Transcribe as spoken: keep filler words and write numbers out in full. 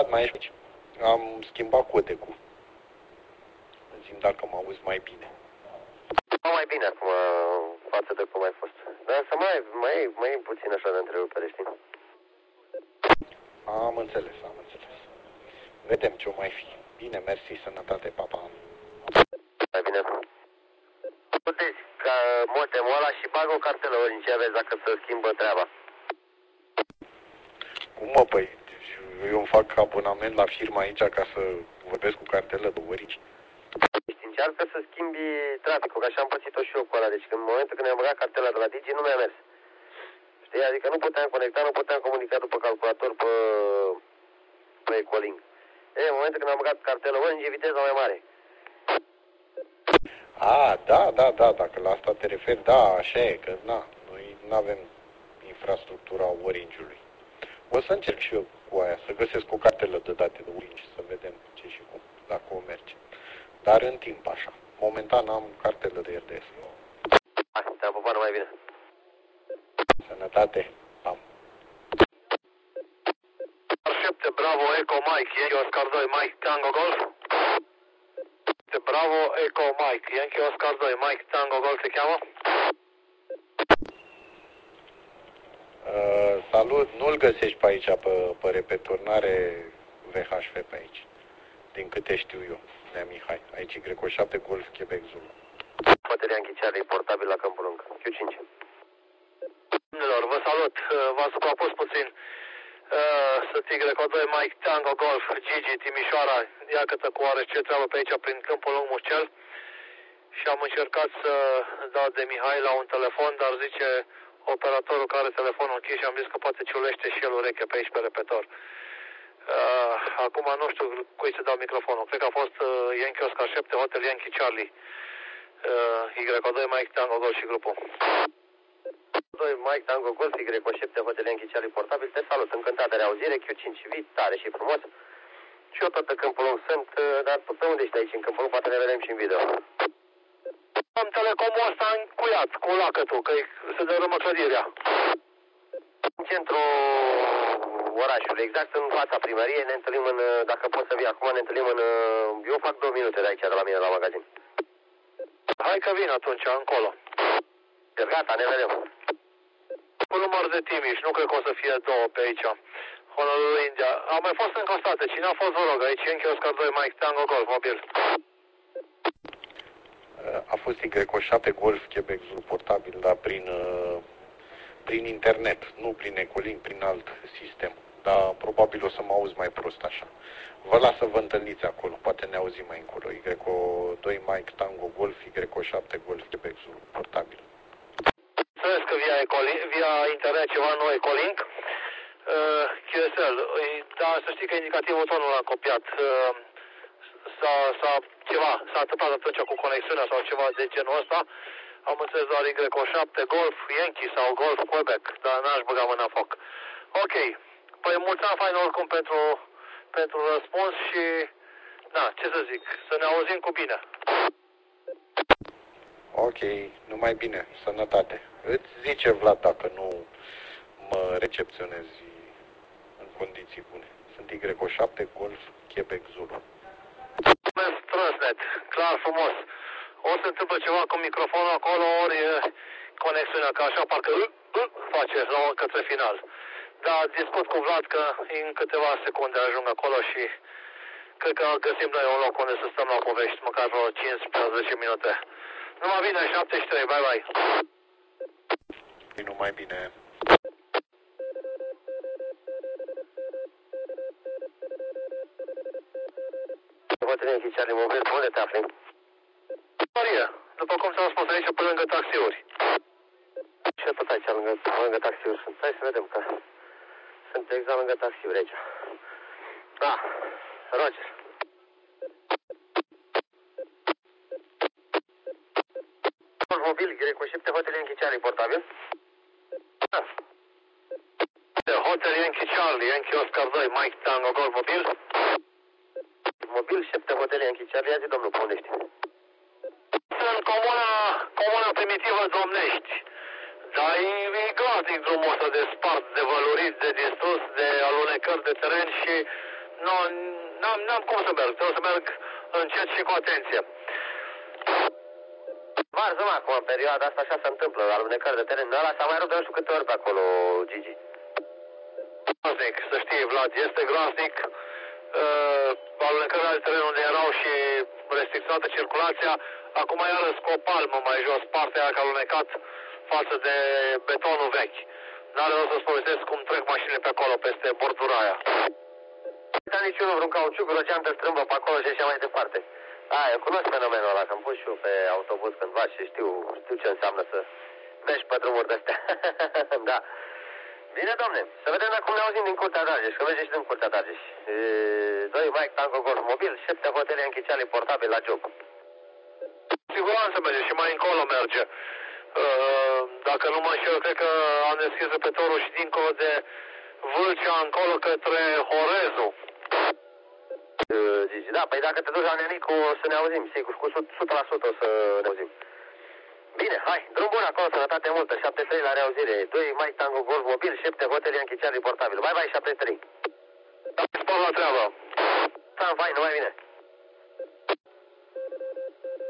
mai ești aici? Am schimbat codecul. Zi-mi dacă mă auzi mai bine. Mai bine acum față de cum ai fost. Dar să mai, mai, mai puțin așa de întrerupere, știi? Am înțeles, am înțeles. Vedem ce o mai fi. Bine, mersi, sănătate, papa. Mai bine. Puteți, ca motemul ăla și bag o cartelă Orange, vezi dacă se schimbă treaba. Cum mă, păi, eu îmi fac abonament la firma aici ca să vorbesc cu cartelă de Orange. Încearcă să schimbi traficul, că așa am pățit-o și eu cu ăla. Deci în momentul când mi-am băgat cartela de la Digi, nu mi-a mers. Știi? Adică nu puteam conecta, nu puteam comunica după calculator pe, pe Ecolink. E, în momentul când am băgat cartela Orange, viteza mai mare. A, da, da, da, dacă la asta te referi, da, așa e, că na, noi nu avem infrastructura Orange-ului. O să încerc și eu cu aia, să găsesc o cartelă de date de Orange, să vedem ce și cum, dacă o merge. Dar în timp, așa. Momentan am cartelă de R D S. Hai, te-am pupat mai bine. Sănătate. Am. șapte Bravo Eco Mike, Yankee Oscar doi, Mike Tango Golf. Bravo Eco Mike, Yankee Oscar doi, Mike Tango Golf te cheamă? Uh, salut, nu-l găsești pe aici, pe, pe repetor, n-are V H F pe aici. Din câte știu eu, Nea Mihai. Aici Y șapte Golf Quebec Zulu. Bateria închiceară e portabil la Câmpul Lung. Q cinci. Domnilor, vă salut. V-am suprapus puțin. Uh, sunt Y doi Mike Tango Golf, Gigi, Timișoara. Iată cu oarece treabă pe aici prin Câmpul Lung Mușcel. Și am încercat să dau de Mihai la un telefon, dar zice operatorul care are telefonul închis și am zis că poate ciulește și el ureche pe aici pe repetor. Uh, acum nu știu cui să dau microfonul. Cred că a fost uh, Yankee Oscar șapte, Hotel Yankee Charlie. Uh, Y doi Mike Tango Golf și grupul. doi Mike Tango Golf, Y șapte, Hotel Yankee Charlie portabil. Te salut, încântat de reauzire, Q cinci V, tare și frumos. Și eu tot pe Câmpul Lung sunt, uh, dar tu pe unde ești aici în Câmpul Lung? Poate ne vedem și în video. Am telecomul ăsta încuiat cu lacătul, că se dărâmă clădirea. În centrul orașului, exact în fața primăriei, ne întâlnim în, dacă poți să vii acum, ne întâlnim în, eu fac două minute de aici, de la mine, la magazin. Hai că vin atunci, încolo. Gata, ne vedem. Cu număr de Timiș, nu cred că o să fie două pe aici. Honolulu, India. A mai fost încă o state, cine a fost, vă rog, aici, Yankee Oscar doi, Mike Tango Golf, mobil. A fost Y șapte Golf Quebec Zulu portabil, dar prin, prin internet, nu prin Ecolink, prin alt sistem. Dar probabil o să mă auzi mai prost așa. Vă las să vă întâlniți acolo, poate ne auzim mai încolo. Y doi Mike Tango Golf, Y șapte Golf Quebec Zulu portabil. Înțeles că via, Ecolink, via internet ceva nou Ecolink. Uh, Q S L, dar să știi că indicativul tot nu l-am copiat. Uh, s-a, s-a, ceva, s-a întâmplat atunci cu conexiunea sau ceva de genul ăsta. Am înțeles doar Y șapte Golf Yankee sau Golf Quebec, dar n-aș băga mâna în foc. Ok, păi mulțumim fain oricum pentru, pentru răspuns și, da, ce să zic, să ne auzim cu bine. Ok, numai bine, sănătate. Îți zice Vlad dacă nu mă recepționezi în condiții bune. Sunt Y șapte Golf Quebec Zulu. Transnet, clar, frumos. O să întâmplă ceva cu microfonul acolo, ori conexiunea, că așa parcă uh, uh, face la către final. Dar discut cu Vlad că în câteva secunde ajung acolo și cred că găsim noi un loc unde să stăm la povești, măcar vreo cincisprezece minute. Numai bine, șaptezeci și trei, bye bye. Numai bine. Vă trăim și Charlie Mobil, unde te afli? Maria, după cum ți-am spus aici, pe lângă taxiuri. Și eu tot aici, lângă, lângă taxiuri sunt. Hai să vedem că sunt exact lângă taxiuri aici. Da, Roger. Mobil, Y șapte, Hotel Yankee Charlie, portabil? Da. Hotel Yankee Charlie, Yankee Oscar doi, Mike Tango Golf, mobil? Mobil șapte, Hotel Yankee Charlie, ia zi domnul, pe unde ești? Sunt comuna, comuna primitivă Domnești. Dar e, e groaznic drumul ăsta de spart, de vălurit, de distrus, de alunecări de teren și Nu, n-am, n-am cum să merg. Trebuie să merg încet și cu atenție. Varză, mă, acum, în perioada asta așa se întâmplă, alunecări de teren. Ăla s-a mai rupt de nu știu câte ori pe acolo, Gigi. Groaznic, să știi, Vlad, este groaznic. Uh, alunecările de teren unde erau și restricționată circulația, acum iarăs cu o palmă mai jos, partea aia că a alunecat față de betonul vechi. N-are rost să-ți povestesc cum trec mașinile pe acolo, peste bordura aia. Nu am niciunul vreun cauciuc, vreo geantă strâmbă pe acolo și așa mai departe. A, eu cunosc fenomenul ăla, că am pus și eu pe autobuz cândva și știu, știu ce înseamnă să mergi pe drumuri de-astea. Da. Bine, domne, să vedem dacă ne auzim din Curtea Dargeș, că merge și din Curtea Dargeș. doi Mike Tango Golf Mobil, șapte hotele închiciale portabil la job. Siguranță merge și mai încolo merge. Uh, dacă nu mă înșel, cred că am deschis repetorul și dincolo de Vâlcea, încolo către Horezu. Uh, Gigi, da, păi dacă te duci la Nenicu o să ne auzim, sigur, cu o sută la sută o să ne auzim. Bine, hai, drum bun acolo, sănătate multă, șapte trei la reauzire, doi Mike Tango Golf Mobil, șapte hotele închiciale portabil. Bye, bye, șapte trei. Da, spor la treabă. Da, vai, nu mai bine.